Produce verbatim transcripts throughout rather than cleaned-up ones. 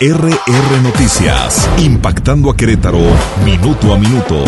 R R Noticias, impactando a Querétaro, minuto a minuto.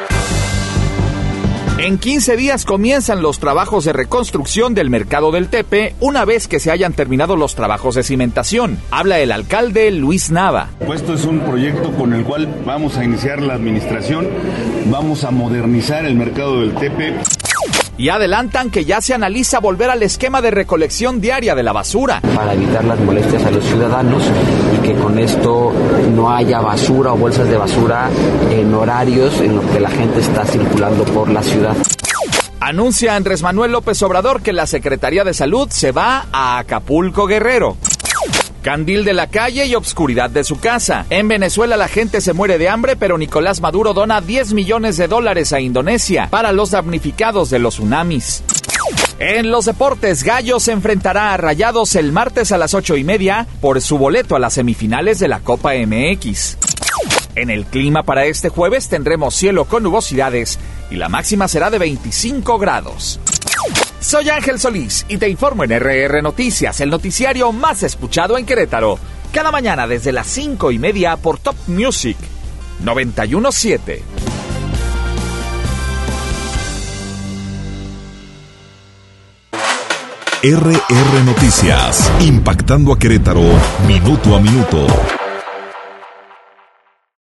En quince días comienzan los trabajos de reconstrucción del Mercado del Tepe, una vez que se hayan terminado los trabajos de cimentación. Habla el alcalde Luis Nava. Esto es un proyecto con el cual vamos a iniciar la administración, vamos a modernizar el Mercado del Tepe. Y adelantan que ya se analiza volver al esquema de recolección diaria de la basura. Para evitar las molestias a los ciudadanos y que con esto no haya basura o bolsas de basura en horarios en los que la gente está circulando por la ciudad. Anuncia Andrés Manuel López Obrador que la Secretaría de Salud se va a Acapulco, Guerrero. Candil de la calle y obscuridad de su casa. En Venezuela la gente se muere de hambre, pero Nicolás Maduro dona diez millones de dólares a Indonesia para los damnificados de los tsunamis. En los deportes, Gallos se enfrentará a Rayados el martes a las ocho y media por su boleto a las semifinales de la Copa M X. En el clima para este jueves tendremos cielo con nubosidades y la máxima será de veinticinco grados. Soy Ángel Solís y te informo en R R Noticias, el noticiario más escuchado en Querétaro. Cada mañana desde las cinco y media por Top Music noventa y uno punto siete. R R Noticias, impactando a Querétaro, minuto a minuto.